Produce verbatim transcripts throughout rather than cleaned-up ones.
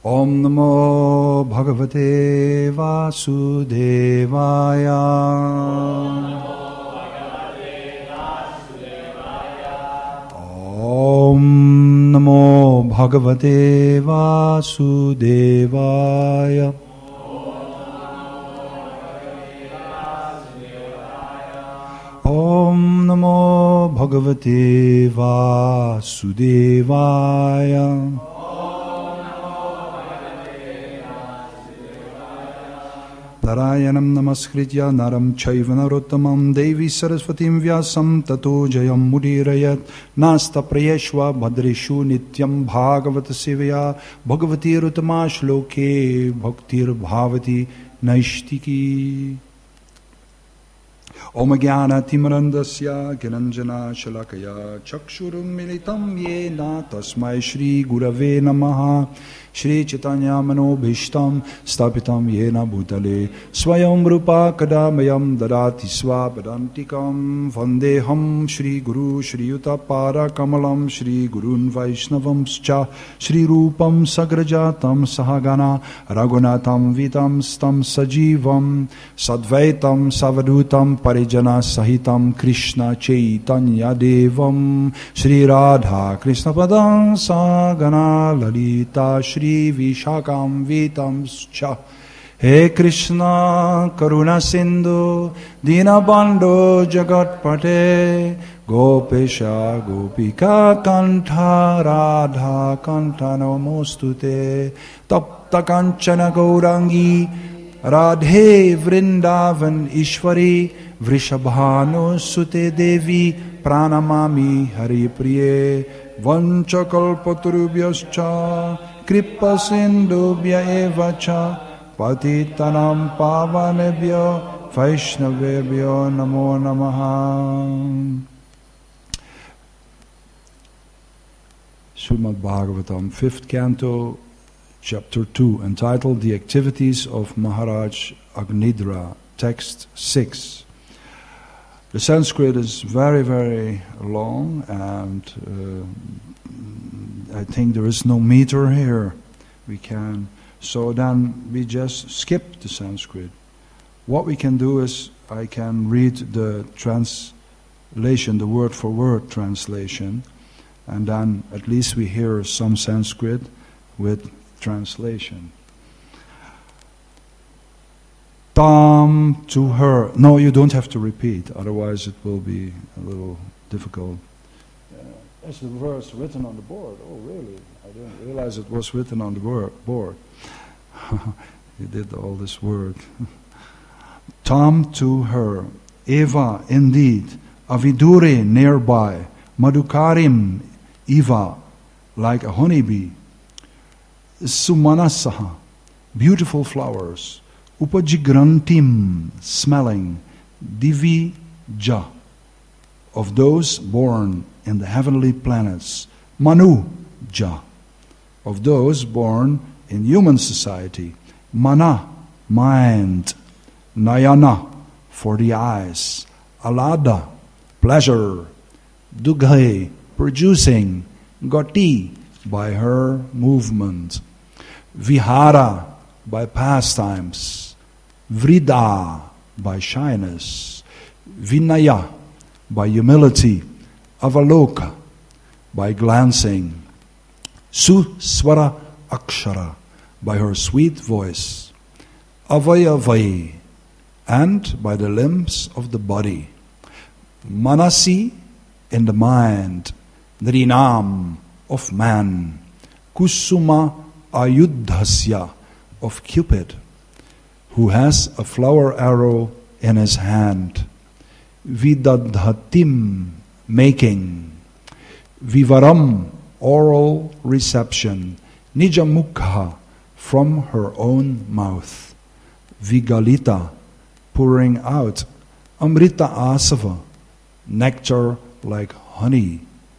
Om Namo Bhagavate Vasudevaya. Om Namo Bhagavate Vasudevaya. Om Namo Bhagavate Vasudevaya. Narayanam namaskritya naram chaiva narottamam devi saraswatim vyasam tato jayam mudirayat nasta prayeshva bhadreshu nityam bhagavata sevaya bhagavati rutama shloke bhaktir bhavati naishtiki. Om Jnana Timarandasya Gyananjana Shalakaya Chakshurum Militam Yena Tasmai Shri Gurave Namaha. Shri Chaitanya Manobhishtam Stapitam Yena Bhutale Swayam Rupa Kadamayam Dadati Swapadantikam Vandeham Shri Guru Shri Yuta Para Kamalam Shri Gurun Vaishnavam Scha Shri Rupam Sagrajatam Sahagana Raghunatam Vitam Stam Sajivam Sadvaitam Savadutam Parijana Sahitam Krishna Chaitanya Devam Shri Radha Krishna Padam Sagana Lalita Shri Vishakam Vitam Scha. He Krishna Karuna Sindhu Dinabandhu Jagatpate Gopesha Gopika Kantha Radha Kantha Namostute Tapta Kanchana Gaurangi Radhe Vrindavan Ishwari Vrishabhanu Sute Devi Pranamami Hari Priye Vanchakalpaturubhyascha Kripa Sindhubhya evacha Patitanam Pavanebhyo Vaishnavebhyo Namo Namaha. Srimad Bhagavatam, fifth canto, chapter two, entitled The Activities of Maharaj Agnidra, text six. The Sanskrit is very, very long, and uh, I think there is no meter here. We can, so then we just skip the Sanskrit. What we can do is, I can read the translation, the word for word translation, and then at least we hear some Sanskrit with translation. Tam to her. No, you don't have to repeat, otherwise it will be a little difficult. Uh, there's the verse written on the board. Oh, really? I didn't realize it was written on the board. You did all this work. Tam to her. Eva, indeed. Avidure, nearby. Madhukarim, Eva, like a honeybee. Sumanasaha, beautiful flowers. Upajigrantim, smelling. Divija, of those born in the heavenly planets. Manuja, of those born in human society. Mana, mind. Nayana, for the eyes. Alada, pleasure. Dughe, producing. Gati, by her movement. Vihara, by pastimes. Vrida, by shyness. Vinaya, by humility. Avaloka, by glancing. Suswara akshara, by her sweet voice. Avayavai, and by the limbs of the body. Manasi, in the mind. Nrinam, of man. Kusuma ayudhasya, of Cupid, who has a flower arrow in his hand. Vidadhatim, making. Vivaram, oral reception. Nijamukha, from her own mouth. Vigalita, pouring out. Amrita asava, nectar like honey.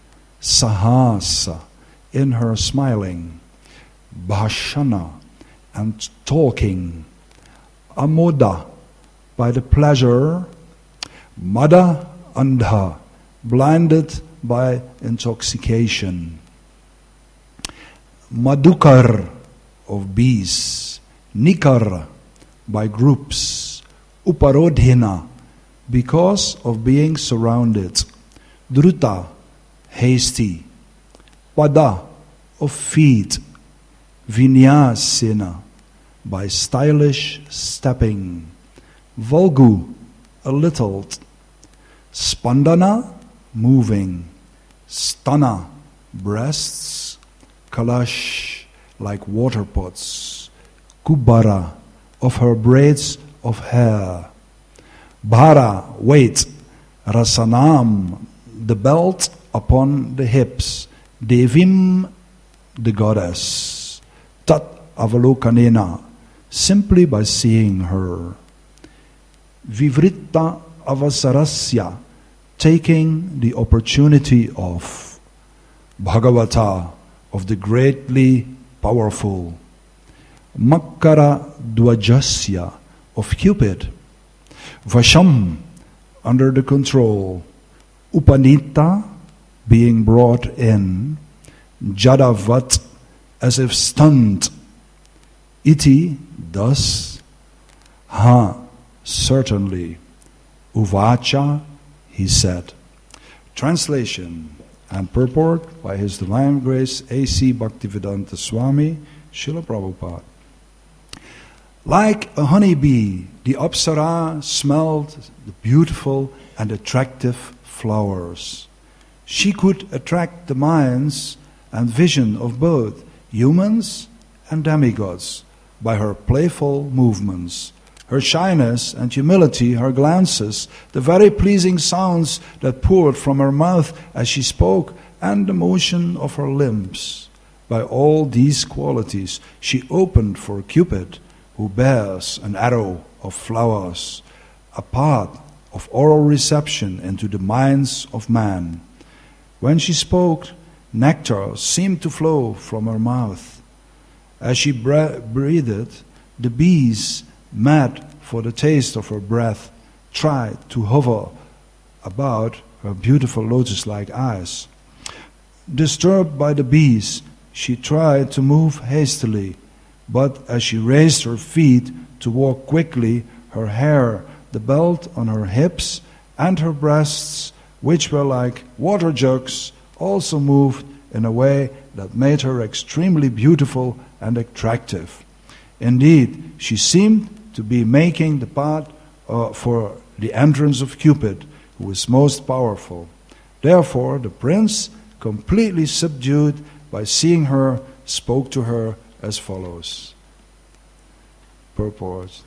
Sahasa, in her smiling. Bhashana, and talking. Amoda, by the pleasure. Mada andha, blinded by intoxication. Madhukar, of bees, nikar, by groups, uparodhina, because of being surrounded, druta, hasty, pada, of feet, vinyasena, by stylish stepping, valgu, a little, spandana, moving, stana, breasts, kalash, like water pots, kubara, of her braids of hair, bhara, weight, rasanam, the belt upon the hips, devim, the goddess, tat avalokanena, simply by seeing her, vivritta avasarasya, taking the opportunity of, bhagavata, of the greatly powerful, makkara dwajasya, of Cupid, vasham, under the control, upanita, being brought in, jadavat, as if stunned, iti, thus, ha, certainly, uvacha, he said. Translation and purport by His Divine Grace A C Bhaktivedanta Swami, Srila Prabhupada. Like a honeybee, the Apsara smelled the beautiful and attractive flowers. She could attract the minds and vision of both humans and demigods by her playful movements, her shyness and humility, her glances, the very pleasing sounds that poured from her mouth as she spoke, and the motion of her limbs. By all these qualities she opened for Cupid, who bears an arrow of flowers, a path of oral reception into the minds of man. When she spoke, nectar seemed to flow from her mouth. As she bre- breathed, the bees, mad for the taste of her breath, tried to hover about her beautiful lotus-like eyes. Disturbed by the bees, she tried to move hastily, but as she raised her feet to walk quickly, her hair, the belt on her hips, and her breasts, which were like water jugs, also moved in a way that made her extremely beautiful and attractive. Indeed, she seemed to be making the path uh, for the entrance of Cupid, who is most powerful. Therefore, the prince, completely subdued by seeing her, spoke to her as follows. Purport.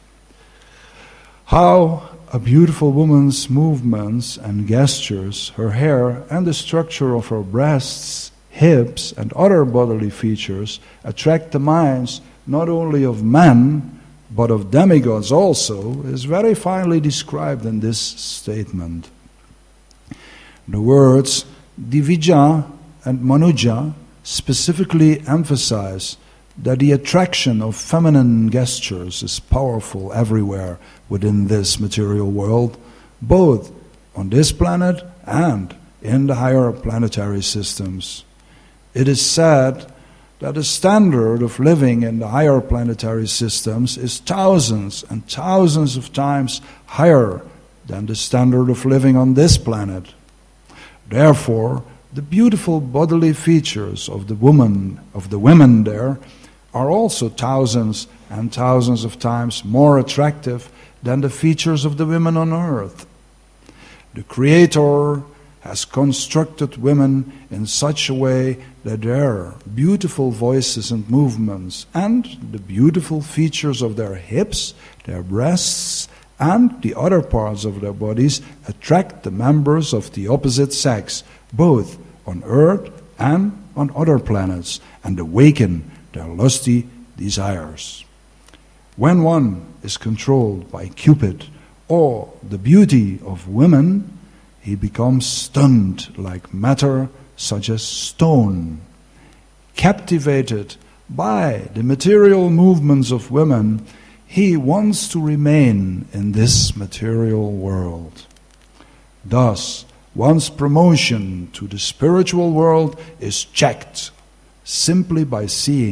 How a beautiful woman's movements and gestures, her hair and the structure of her breasts, hips and other bodily features attract the minds not only of men but of demigods also, is very finely described in this statement. The words Divija and Manuja specifically emphasize that the attraction of feminine gestures is powerful everywhere within this material world, both on this planet and in the higher planetary systems. It is said that the standard of living in the higher planetary systems is thousands and thousands of times higher than the standard of living on this planet. Therefore, the beautiful bodily features of the woman, of the women there, are also thousands and thousands of times more attractive than the features of the women on earth. The Creator has constructed women in such a way that their beautiful voices and movements and the beautiful features of their hips, their breasts, and the other parts of their bodies attract the members of the opposite sex, both on earth and on other planets, and awaken their lusty desires. When one is controlled by Cupid or the beauty of women, he becomes stunned like matter such as stone. Captivated by the material movements of women, he wants to remain in this material world. Thus, one's promotion to the spiritual world is checked simply by seeing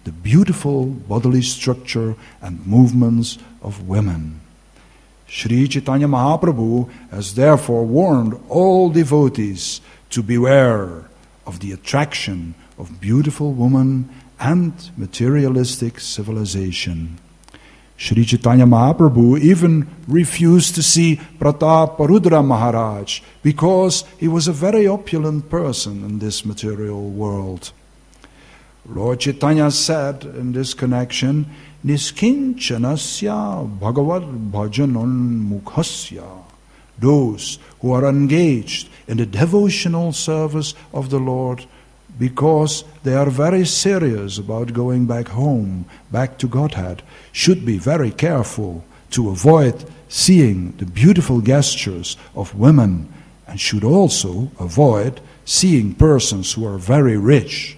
the beautiful bodily structure and movements of women. Sri Chaitanya Mahaprabhu has therefore warned all devotees to beware of the attraction of beautiful women and materialistic civilization. Sri Chaitanya Mahaprabhu even refused to see Prataparudra Maharaj because he was a very opulent person in this material world. Lord Chaitanya said in this connection, Niskinchanasya Bhagavad Bhajanon Mukhasya. Those who are engaged in the devotional service of the Lord because they are very serious about going back home, back to Godhead, should be very careful to avoid seeing the beautiful gestures of women, and should also avoid seeing persons who are very rich.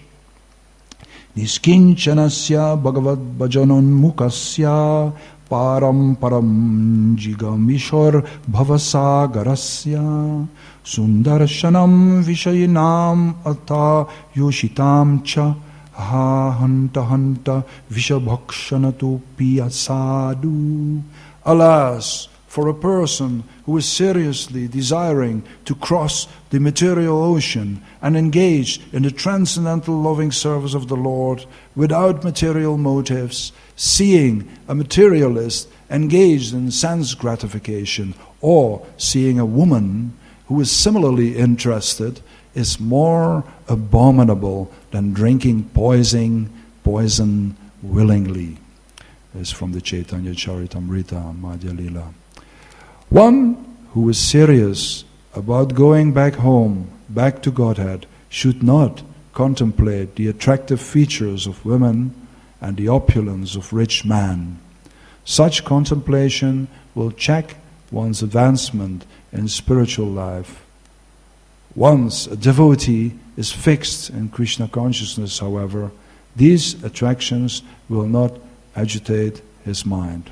Niskinchanasya Bhagavad Bhajanon Mukasya Param Param Jigamishor Bhavasagarasya Sundarshanam Vishayinam Ata Yoshitam Cha Ha Hanta Hanta Vishabhakshanatu Piyasadu. Alas, for a person who is seriously desiring to cross the material ocean and engage in the transcendental loving service of the Lord without material motives, seeing a materialist engaged in sense gratification, or seeing a woman who is similarly interested, is more abominable than drinking poison, poison willingly. This is from the Chaitanya Charitamrita, Madhya Lila. One who is serious about going back home, back to Godhead, should not contemplate the attractive features of women and the opulence of rich man. Such contemplation will check one's advancement in spiritual life. Once a devotee is fixed in Krishna consciousness, however, these attractions will not agitate his mind.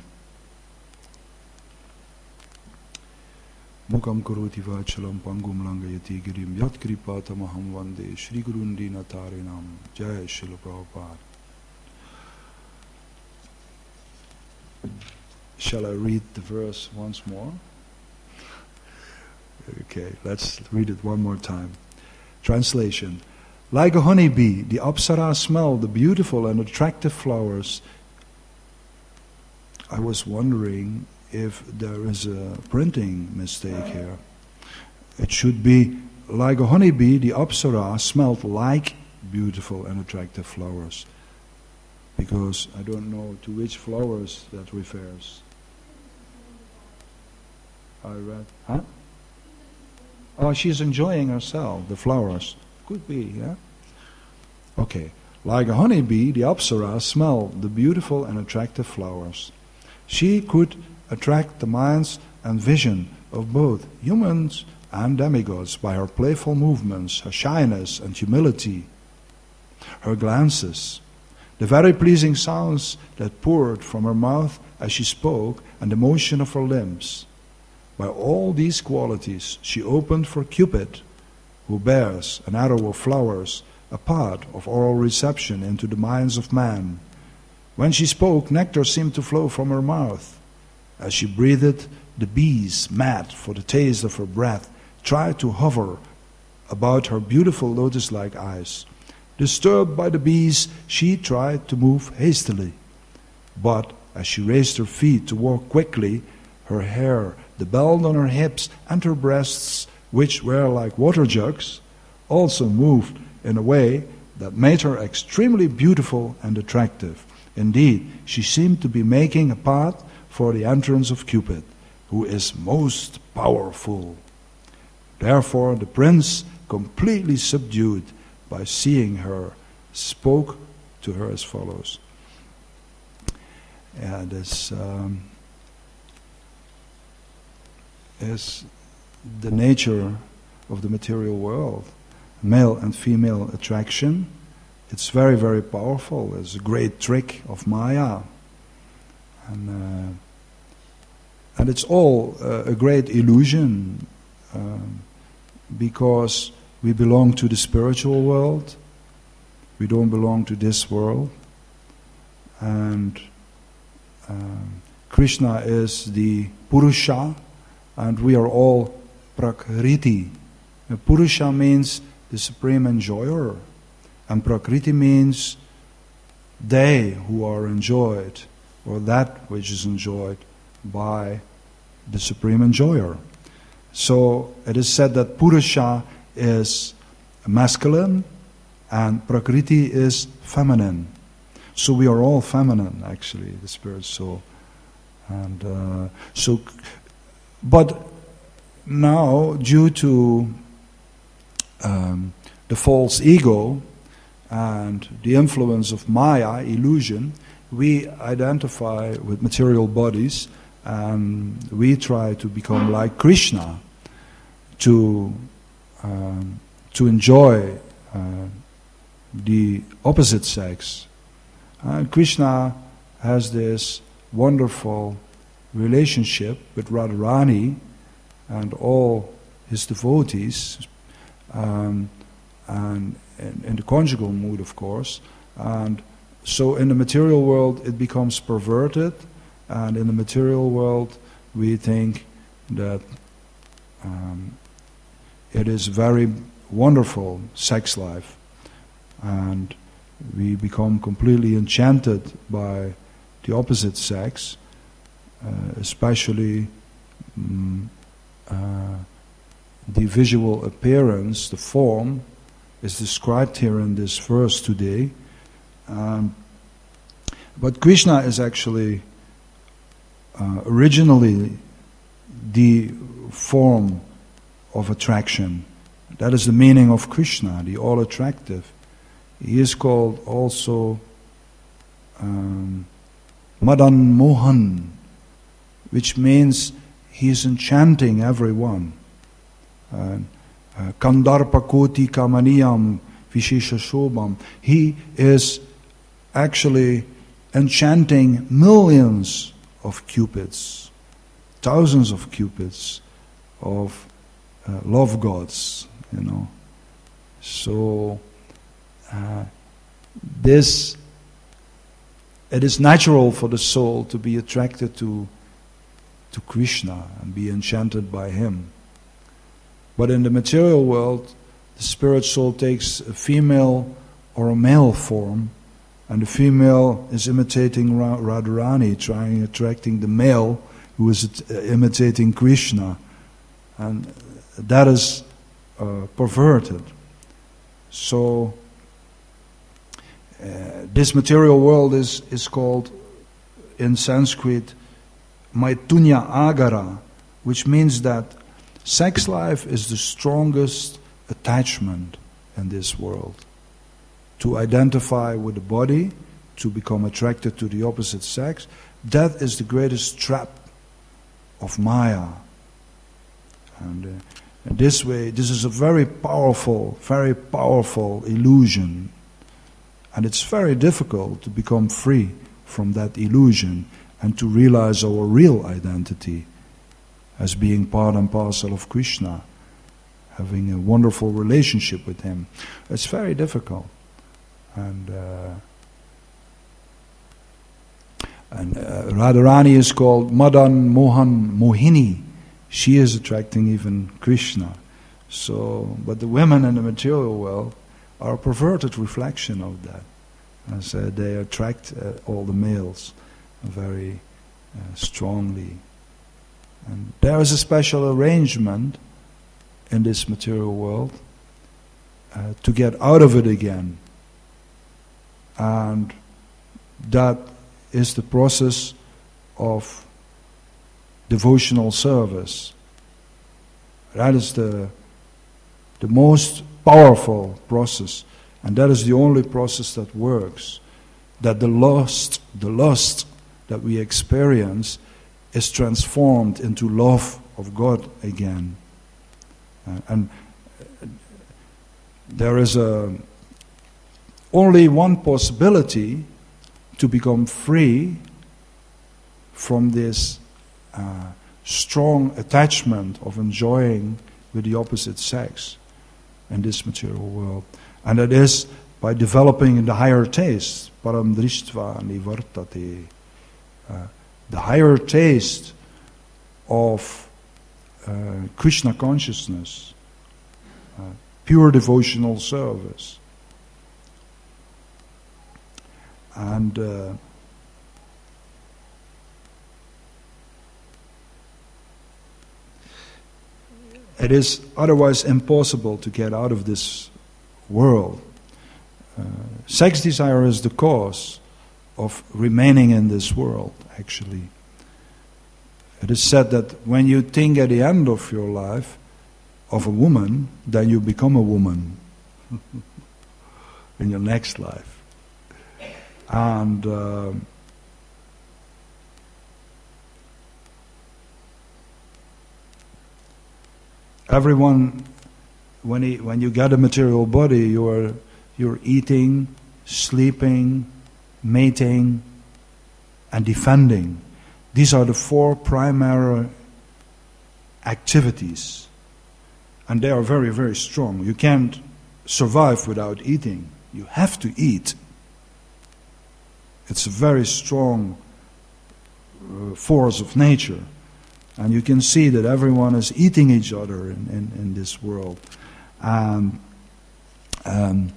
Mukam karoti vachalam pangum langayati girim yat kripatamaham vande Shri Gurundi Natarinam. Jai Srila Prabhupada. Shall I read the verse once more? Okay, let's read it one more time. Translation. Like a honeybee, the Apsara smelled the beautiful and attractive flowers. I was wondering if there is a printing mistake here. It should be, like a honeybee, the Apsara smelled like beautiful and attractive flowers. Because I don't know to which flowers that refers. I read, huh? Oh, she's enjoying herself, the flowers. Could be, yeah? Okay. Like a honeybee, the Apsara smelled the beautiful and attractive flowers. She could attract the minds and vision of both humans and demigods by her playful movements, her shyness and humility, her glances, the very pleasing sounds that poured from her mouth as she spoke, and the motion of her limbs. By all these qualities she opened for Cupid, who bears an arrow of flowers, a path of oral reception into the minds of man. When she spoke, nectar seemed to flow from her mouth. As she breathed, the bees, mad for the taste of her breath, tried to hover about her beautiful lotus-like eyes. Disturbed by the bees, she tried to move hastily. But as she raised her feet to walk quickly, her hair, the belt on her hips, and her breasts, which were like water jugs, also moved in a way that made her extremely beautiful and attractive. Indeed, she seemed to be making a path for the entrance of Cupid, who is most powerful. Therefore, the prince, completely subdued by seeing her, spoke to her as follows. Yeah, this um, is the nature of the material world. Male and female attraction. It's very, very powerful. It's a great trick of Maya. And, uh, and it's all uh, a great illusion um, because we belong to the spiritual world. We don't belong to this world. and um, Krishna is the Purusha, and we are all Prakriti. Now, Purusha means the supreme enjoyer, and Prakriti means they who are enjoyed, or that which is enjoyed by the supreme enjoyer. So it is said that Purusha is masculine and Prakriti is feminine. So we are all feminine, actually, the spirit soul. And uh, so, but now, due to um, the false ego and the influence of Maya, illusion, we identify with material bodies, and we try to become like Krishna, to um, to enjoy uh, the opposite sex. Uh, Krishna has this wonderful relationship with Radharani and all his devotees, um, and in, in the conjugal mood, of course. And so in the material world it becomes perverted, and in the material world we think that um, it is very wonderful sex life, and we become completely enchanted by the opposite sex, uh, especially um, uh, the visual appearance, the form, is described here in this verse today. Um, but Krishna is actually uh, originally the form of attraction. That is the meaning of Krishna, the all-attractive. He is called also um, Madan Mohan, which means he is enchanting everyone. Uh, uh, Kandarpa Koti Kamaniyam Vishesha Shobham. He is actually enchanting millions of cupids, thousands of cupids, of uh, love gods, you know. So uh, this, it is natural for the soul to be attracted to to Krishna and be enchanted by him. But in the material world, the spirit soul takes a female or a male form, and the female is imitating Ra- Radharani, trying attracting the male who is uh, imitating Krishna, and that is uh, perverted. So uh, this material world is is called in Sanskrit Maitunya Agara, which means that sex life is the strongest attachment in this world. To identify with the body, to become attracted to the opposite sex, that is the greatest trap of Maya. And uh, in this way, this is a very powerful, very powerful illusion. And it's very difficult to become free from that illusion and to realize our real identity as being part and parcel of Krishna, having a wonderful relationship with him. It's very difficult. And uh, and uh, Radharani is called Madan Mohan Mohini. She is attracting even Krishna. So, but the women in the material world are a perverted reflection of that. As uh, they attract uh, all the males very uh, strongly. And there is a special arrangement in this material world uh, to get out of it again. And that is the process of devotional service. That is the the most powerful process, and that is the only process that works. That the lust, the lust that we experience is transformed into love of God again. Uh, and there is a only one possibility to become free from this uh, strong attachment of enjoying with the opposite sex in this material world. And that is by developing the higher taste, param drishtva nivartate, uh, the higher taste of uh, Krishna consciousness, uh, pure devotional service. And uh, it is otherwise impossible to get out of this world. Uh, sex desire is the cause of remaining in this world, actually. It is said that when you think at the end of your life of a woman, then you become a woman in your next life. And uh, everyone, when he, when you get a material body, you are you're eating, sleeping, mating, and defending. These are the four primary activities, and they are very, very strong. You can't survive without eating. You have to eat. It's a very strong uh, force of nature. And you can see that everyone is eating each other in, in, in this world. Um, um,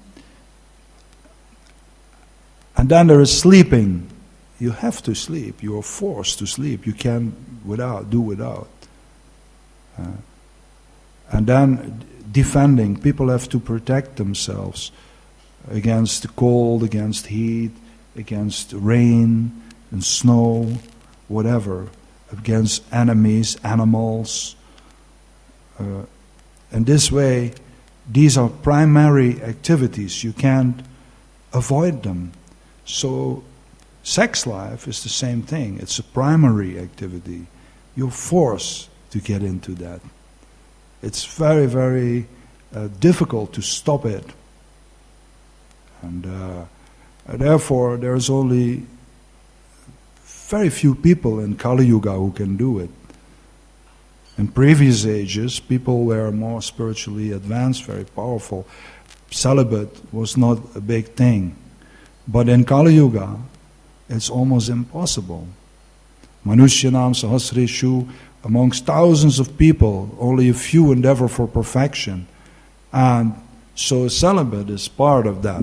and then there is sleeping. You have to sleep. You are forced to sleep. You can't without do without. Uh, and then defending. People have to protect themselves against the cold, against heat, against rain and snow, whatever, against enemies, animals. Uh, in this way, these are primary activities. You can't avoid them. So, sex life is the same thing. It's a primary activity. You're forced to get into that. It's very, very uh, difficult to stop it. And uh, therefore, there's only very few people in Kali Yuga who can do it. In previous ages, people were more spiritually advanced, very powerful. Celibate was not a big thing. But in Kali Yuga, it's almost impossible. Manushyanam Sahasreshu, amongst thousands of people, only a few endeavor for perfection. And so celibate is part of that.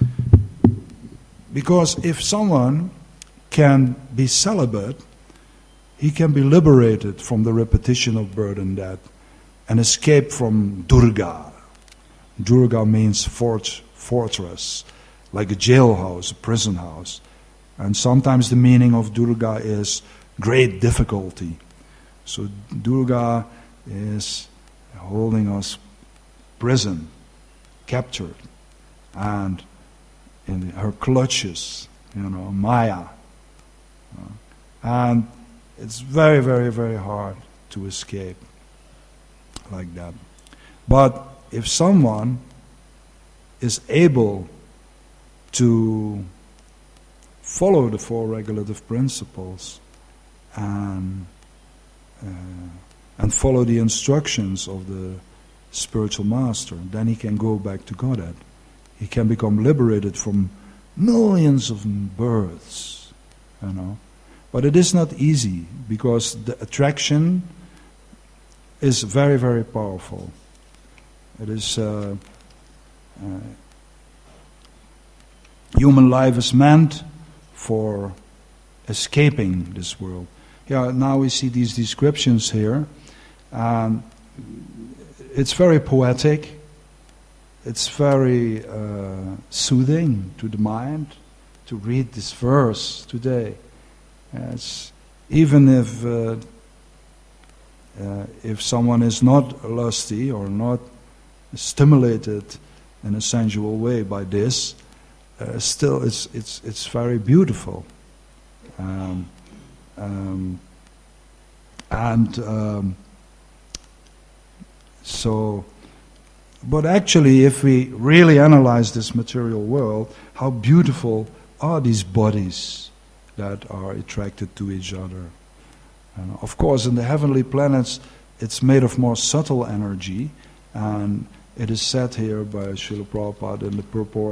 Because if someone can be celibate, he can be liberated from the repetition of birth and death and escape from Durga. Durga means fort, fortress, like a jailhouse, a prison house. And sometimes the meaning of Durga is great difficulty. So Durga is holding us prison, captured, and in her clutches, you know, Maya. And it's very, very, very hard to escape like that. But if someone is able to follow the four regulative principles and uh, and follow the instructions of the spiritual master, then he can go back to Godhead. He can become liberated from millions of births, you know. But it is not easy because the attraction is very, very powerful. It is uh, uh, human life is meant for escaping this world. Yeah, now we see these descriptions here. Um, it's very poetic. It's very uh, soothing to the mind to read this verse today. It's, even if uh, uh, if someone is not lusty or not stimulated in a sensual way by this, uh, still it's it's it's very beautiful. Um, um, and um, so, but actually, if we really analyze this material world, how beautiful are these bodies that are attracted to each other? And of course, in the heavenly planets, it's made of more subtle energy, and it is said here by Srila Prabhupada in the purport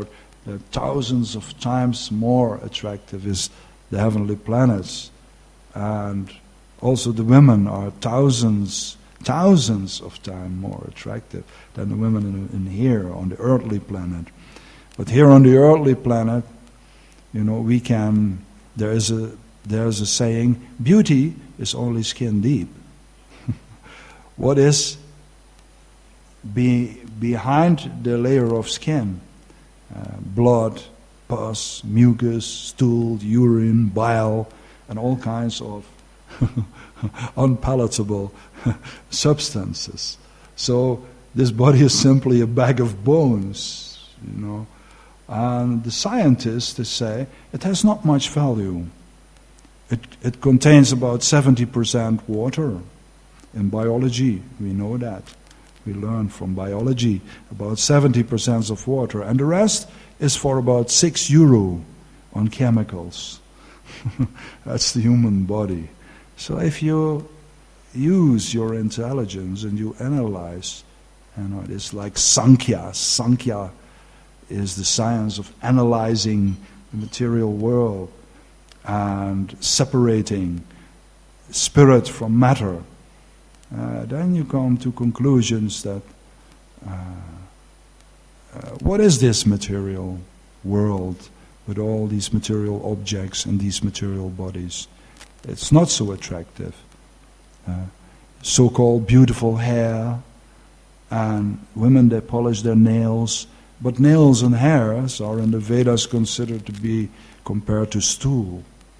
They're thousands of times more attractive as the heavenly planets. And also the women are thousands, thousands of times more attractive than the women in, in here on the earthly planet. But here on the earthly planet, you know, we can, there is a, there's a saying, beauty is only skin deep. What is be, behind the layer of skin? Uh, blood, pus, mucus, stool, urine, bile, and all kinds of unpalatable substances. So this body is simply a bag of bones, you know. And the scientists, they say, it has not much value. It, it contains about seventy percent water. In biology, we know that. We learn from biology about seventy percent of water. And the rest is for about six euro on chemicals. That's the human body. So if you use your intelligence and you analyze, you know, it's like Sankhya. Sankhya is the science of analyzing the material world and separating spirit from matter. Uh, then you come to conclusions that uh, uh, what is this material world with all these material objects and these material bodies? It's not so attractive. Uh, so-called beautiful hair, and women, they polish their nails, but nails and hairs are in the Vedas considered to be compared to stool,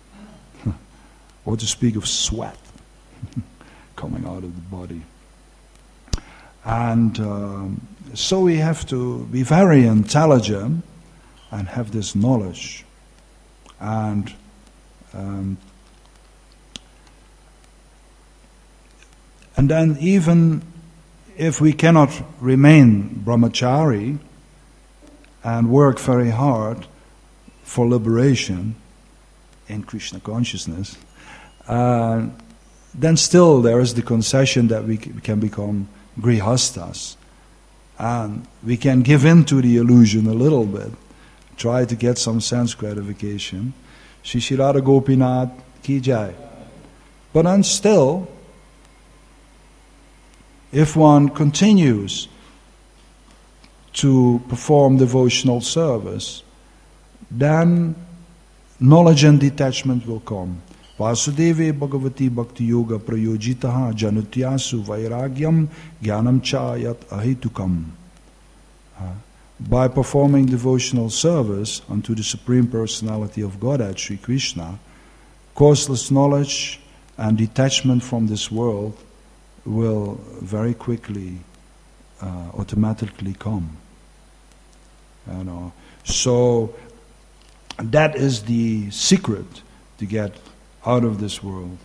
or to speak of sweat coming out of the body. And um, so we have to be very intelligent and have this knowledge. And um, and then even if we cannot remain brahmachari and work very hard for liberation in Krishna consciousness, uh, then still there is the concession that we can become grihastas. And we can give in to the illusion a little bit, try to get some sense gratification. Shri Radha Gopinath ki jai. But then still, if one continues to perform devotional service, then knowledge and detachment will come. Vasudeve Bhagavati Bhakti Yoga Prayojitaha Janutyasu Vairagyam Jnanam Chayat Ahetukam. Uh, by performing devotional service unto the Supreme Personality of Godhead, Sri Krishna, causeless knowledge and detachment from this world will very quickly, uh, automatically come. You know, so that is the secret to get out of this world.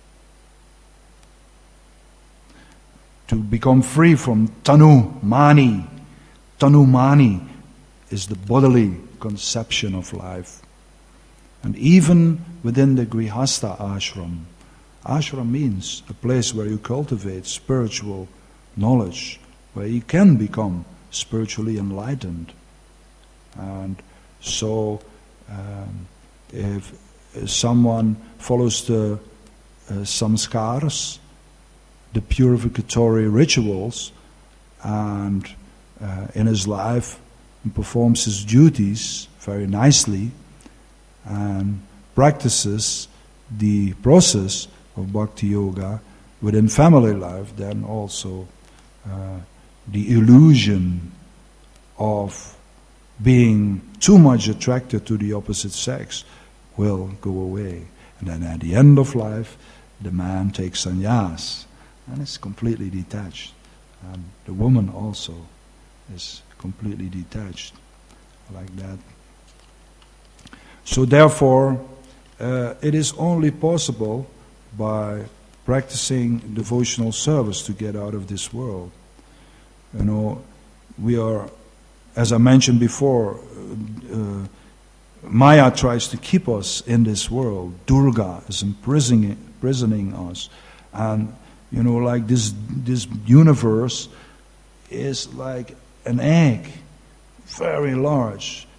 To become free from tanu mani. Tanu mani is the bodily conception of life. And even within the Grihastha ashram, ashram means a place where you cultivate spiritual knowledge, where you can become spiritually enlightened. And so, um, if someone follows the uh, samskars, the purificatory rituals, and uh, in his life performs his duties very nicely and practices the process of bhakti yoga within family life, then also uh, the illusion of being too much attracted to the opposite sex will go away. And then at the end of life, the man takes sannyas and is completely detached. And the woman also is completely detached like that. So therefore, uh, it is only possible by practicing devotional service to get out of this world. You know, we are, as I mentioned before, uh, Maya tries to keep us in this world. Durga is imprisoning, imprisoning us. And, you know, like this, this universe is like an egg, very large.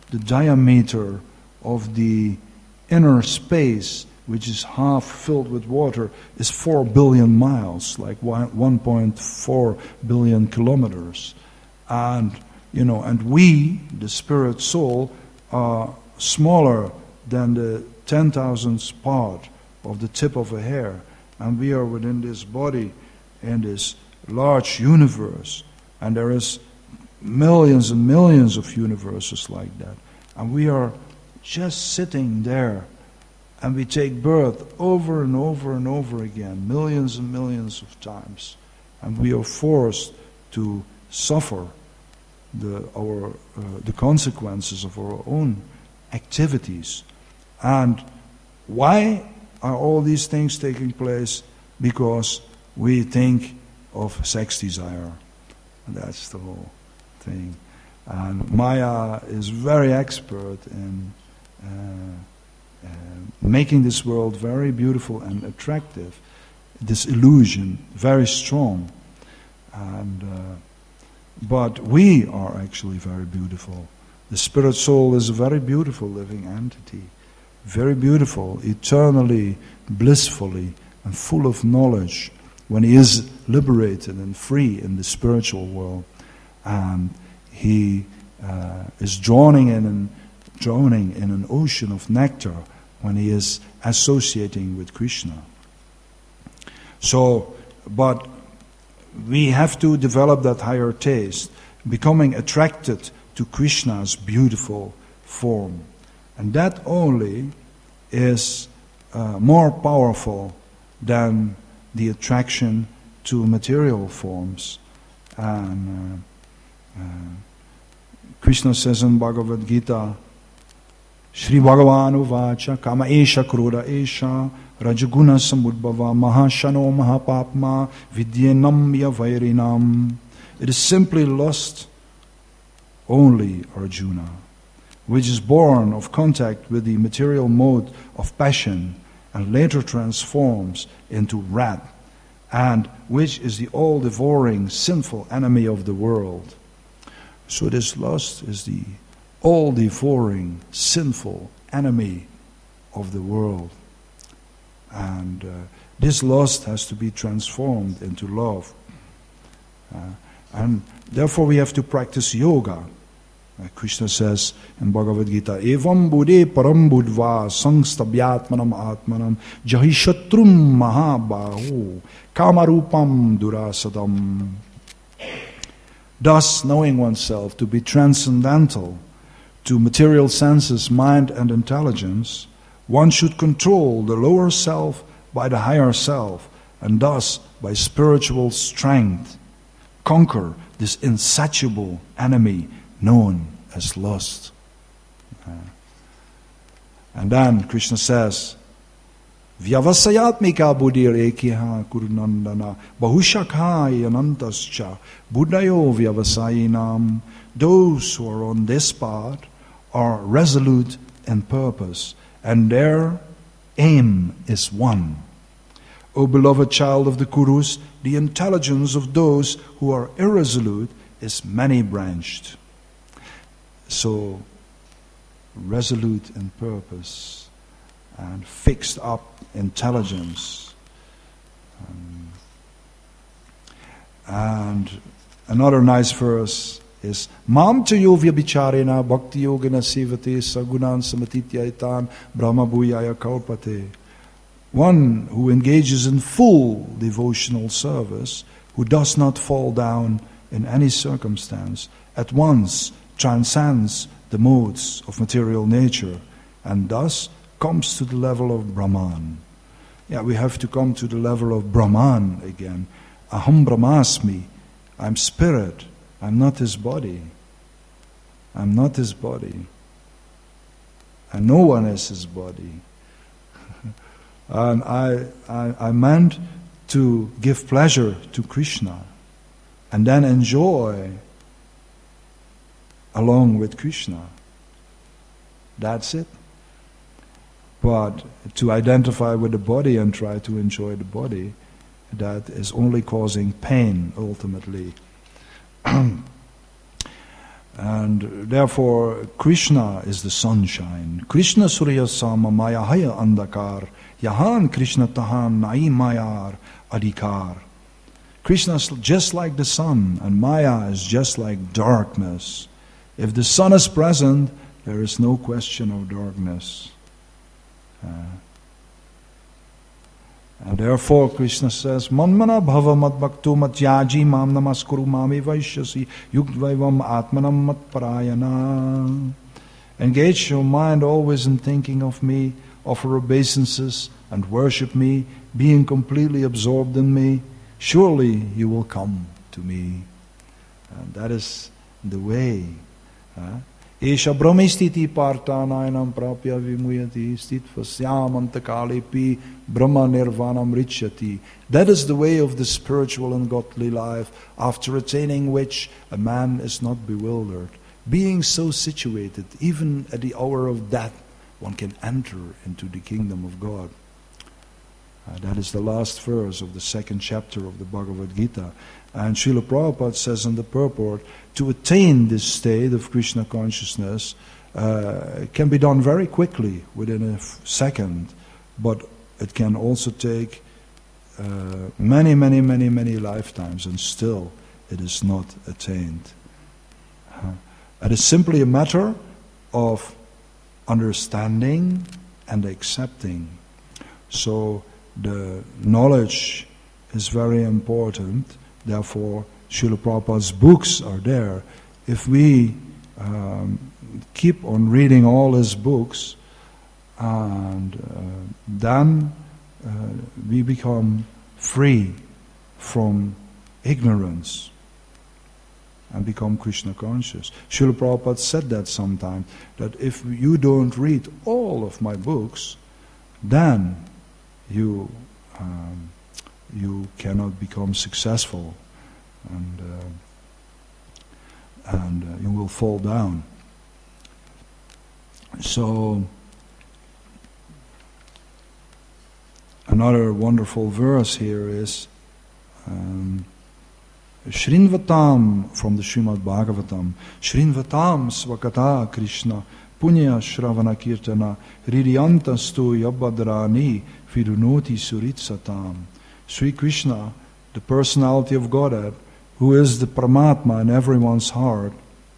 the diameter of the inner space, which is half filled with water, is four billion miles, like one point four billion kilometers. And, you know, and we, the spirit soul, are smaller than the ten thousandth part of the tip of a hair. And we are within this body in this large universe. And there is millions and millions of universes like that. And we are just sitting there. And we take birth over and over and over again, millions and millions of times. And we are forced to suffer the, our, uh, the consequences of our own activities. And why are all these things taking place? Because we think of sex desire. And that's the whole thing. And Maya is very expert in uh, uh, making this world very beautiful and attractive. This illusion, very strong. And uh, but we are actually very beautiful. The spirit soul is a very beautiful living entity. Very beautiful, eternally, blissfully, and full of knowledge when he is liberated and free in the spiritual world. And he uh, is drowning in, an, drowning in an ocean of nectar when he is associating with Krishna. So, but we have to develop that higher taste, becoming attracted to Krishna's beautiful form. And that only is uh, more powerful than the attraction to material forms. And uh, uh, Krishna says in Bhagavad Gita, Shri Bhagavan uvacha kama esha krodha esha rajaguna samudbhava mahashano mahapapma vidyenamya vairinam. It is simply lust only, Arjuna, which is born of contact with the material mode of passion and later transforms into wrath, and which is the all-devouring sinful enemy of the world. So this lust is the all-devouring sinful enemy of the world. And uh, this lust has to be transformed into love. Uh, and therefore we have to practice yoga. Uh, Krishna says in Bhagavad Gita, Evam buddhe param buddhva sangstabhyatmanam atmanam jahi shatrum mahabahu kamarupam durasadam. Thus, knowing oneself to be transcendental to material senses, mind and intelligence, one should control the lower self by the higher self, and thus, by spiritual strength, conquer this insatiable enemy known as lust. Uh, and then Krishna says, Vyavasayatmika buddhir ekiha kurunandana bahushakha yanantascha buddhayo vyavasayinam. Those who are on this path are resolute in purpose, and their aim is one. O beloved child of the Kurus, the intelligence of those who are irresolute is many-branched. So, resolute in purpose and fixed up intelligence. Um, and another nice verse is Mam chayo vyabhicharena bhakti yogena sivate sagunan samatityaitan brahma bhuyaya kalpate. One who engages in full devotional service, who does not fall down in any circumstance, at once transcends the modes of material nature and thus comes to the level of Brahman. Yeah, we have to come to the level of Brahman again. Aham Brahmasmi. I'm spirit. I'm not his body. I'm not his body. And no one is his body. And I, I, I meant to give pleasure to Krishna and then enjoy along with Krishna. That's it. But to identify with the body and try to enjoy the body, that is only causing pain ultimately. And therefore, Krishna is the sunshine. Krishna Surya Sama Maya Haya Andakar. Yahan Krishna Tahan Nai Mayar Adhikar. Krishna is just like the sun, and Maya is just like darkness. If the sun is present, there is no question of darkness. Uh, and therefore Krishna says, Manmana bhava mat bhakto mat yaji mam namaskuru mami vaishyasi yukdvaivam atmanam mat parayana. Engage your mind always in thinking of me, offer obeisances and worship me, being completely absorbed in me. Surely you will come to me. And that is the way. Esha brahmistiti partanayanam prapya vimuyati stitvasyamantakaalepi brahma nirvanam richyati. That is the way of the spiritual and godly life, after attaining which a man is not bewildered. Being so situated, even at the hour of death, one can enter into the kingdom of God. Uh, that is the last verse of the second chapter of the Bhagavad Gita. And Srila Prabhupada says in the purport, to attain this state of Krishna consciousness uh, can be done very quickly, within a f- second, but it can also take uh, many, many, many, many lifetimes, and still it is not attained. Uh, it is simply a matter of understanding and accepting. So the knowledge is very important. Therefore, Srila Prabhupada's books are there. If we um, keep on reading all his books, and uh, then uh, we become free from ignorance and become Krishna conscious. Srila Prabhupada said that sometime, that if you don't read all of my books, then you um, you cannot become successful, and uh, and uh, you will fall down. So another wonderful verse here is um, Shrinvatam from the Srimad Bhagavatam. Shrinvatam svakata Krishna punya shravana kirtana riryantastu yabhadrani firunoti suritsatam. Sri Krishna, the personality of Godhead, who is the Paramatma in everyone's heart,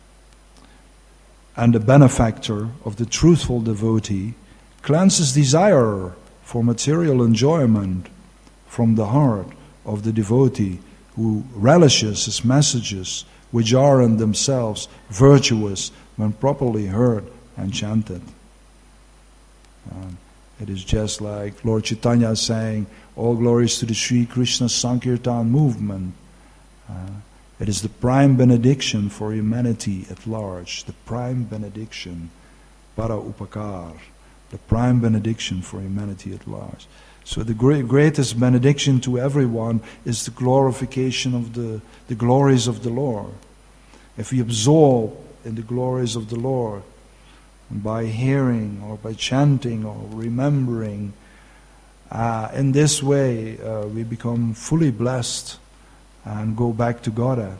and the benefactor of the truthful devotee, cleanses desire for material enjoyment from the heart of the devotee, who relishes his messages, which are in themselves virtuous when properly heard and chanted. Um, it is just like Lord Chaitanya saying, all glories to the Sri Krishna Sankirtan movement. Uh, it is the prime benediction for humanity at large, the prime benediction, para upakar, the prime benediction for humanity at large. So the great, greatest benediction to everyone is the glorification of the, the glories of the Lord. If we absorb in the glories of the Lord, by hearing or by chanting or remembering, uh, in this way uh, we become fully blessed and go back to Godhead.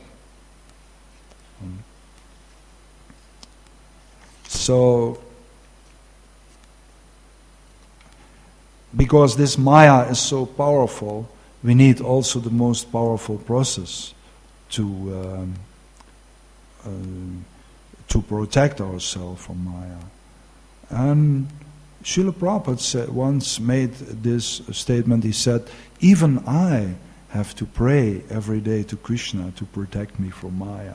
So, because this Maya is so powerful, we need also the most powerful process to um, uh, to protect ourselves from Maya. And Srila Prabhupada said, once made this statement. He said, even I have to pray every day to Krishna to protect me from Maya.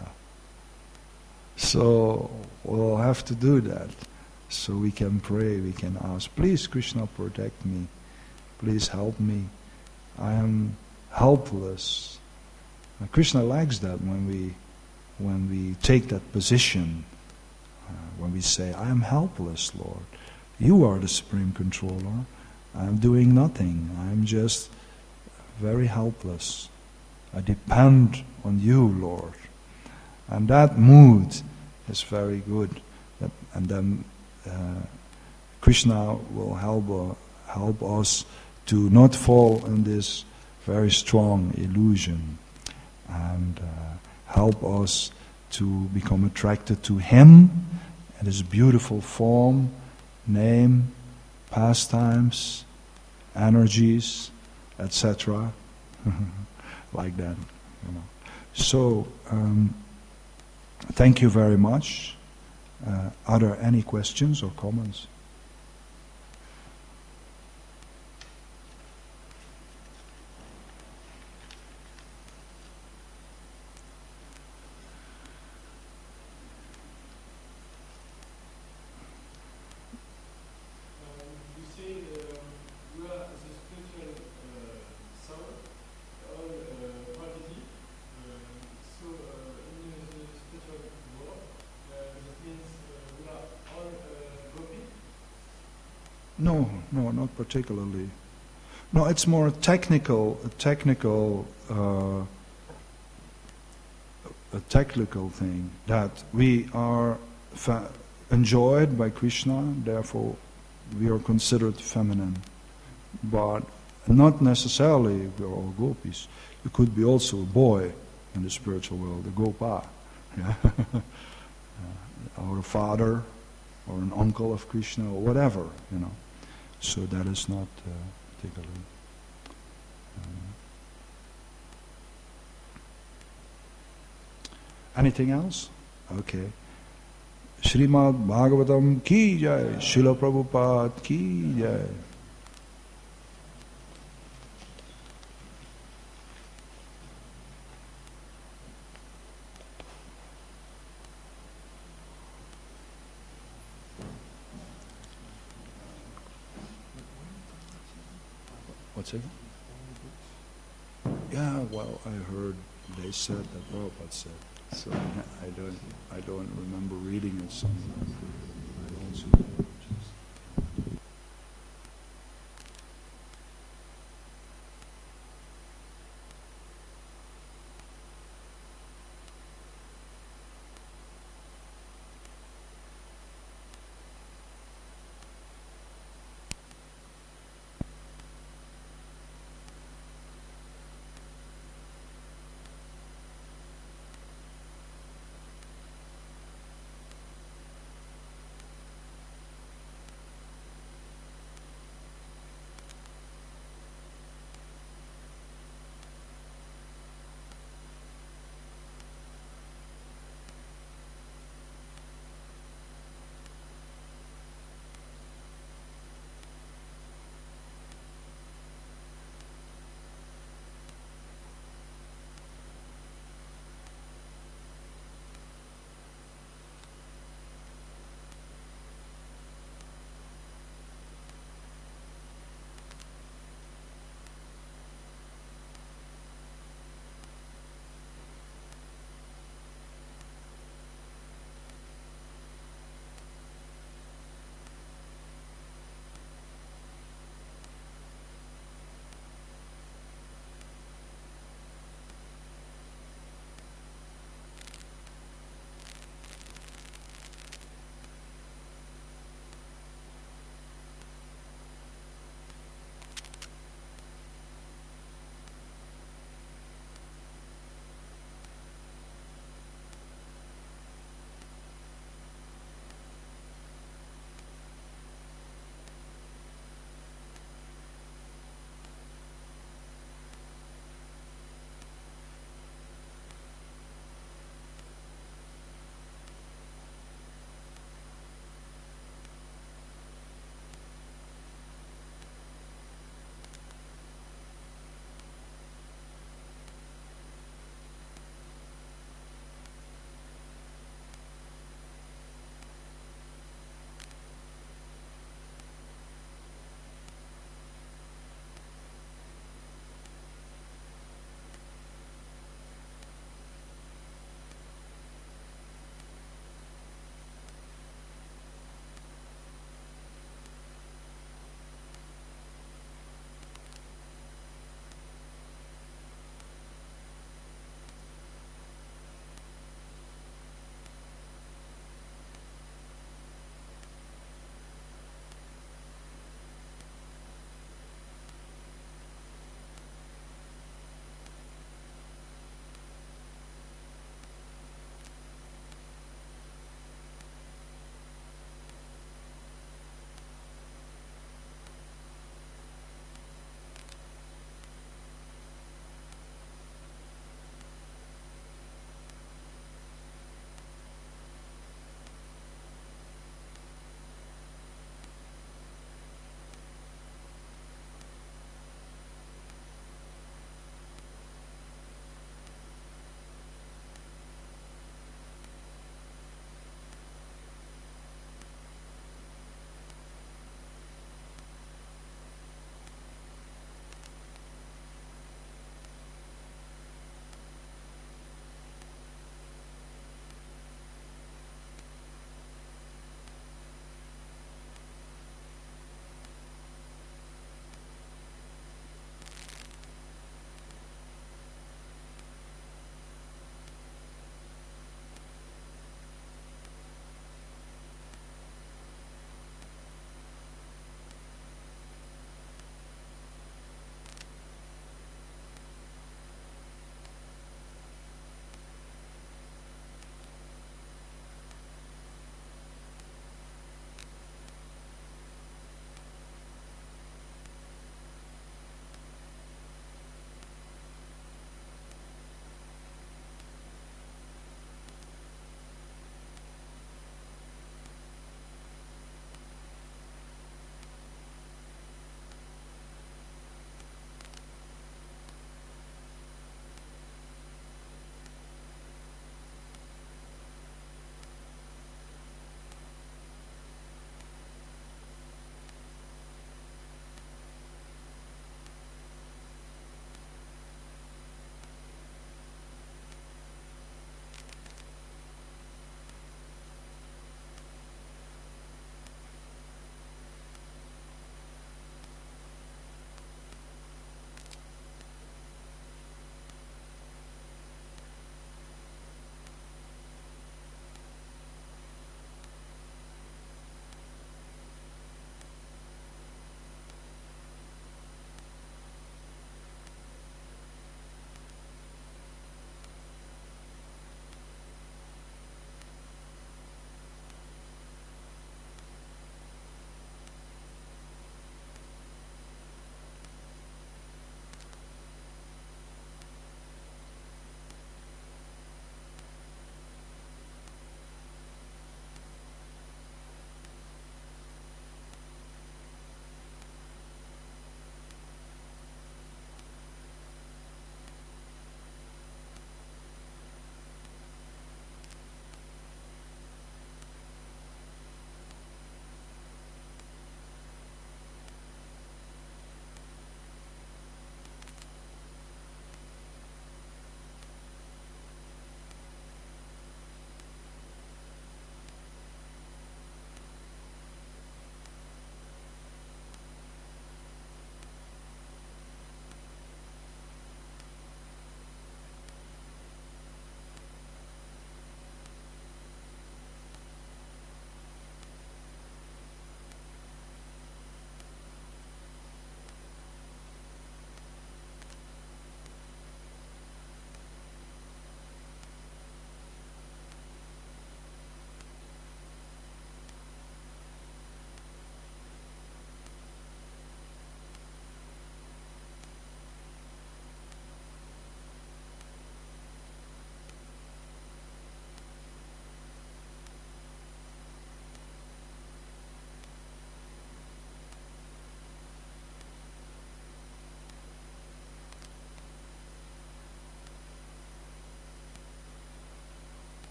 So we'll have to do that. So we can pray, we can ask, please Krishna, protect me. Please help me. I am helpless. And Krishna likes that when we when we take that position, uh, when we say, I am helpless, Lord. You are the supreme controller. I am doing nothing. I am just very helpless. I depend on you, Lord. And that mood is very good. That, and then uh, Krishna will help, uh, help us to not fall in this very strong illusion, and uh, help us to become attracted to Him and His beautiful form, name, pastimes, energies, et cetera. Like that, you know. So, um, thank you very much. Uh, are there any questions or comments? No, no, not particularly. No, it's more a technical, a technical, uh, a technical thing that we are fa- enjoyed by Krishna. Therefore, we are considered feminine, but not necessarily we are all gopis. You could be also a boy in the spiritual world, a gopa, yeah? or a father, or an uncle of Krishna, or whatever, you know. So that is not uh, particularly. Um, anything else? Okay. Srimad Bhagavatam ki jai, Srila Prabhupada ki jai. What's it? Yeah, well, I heard they said that Prabhupada said. So I don't, I don't remember reading it somewhere. I also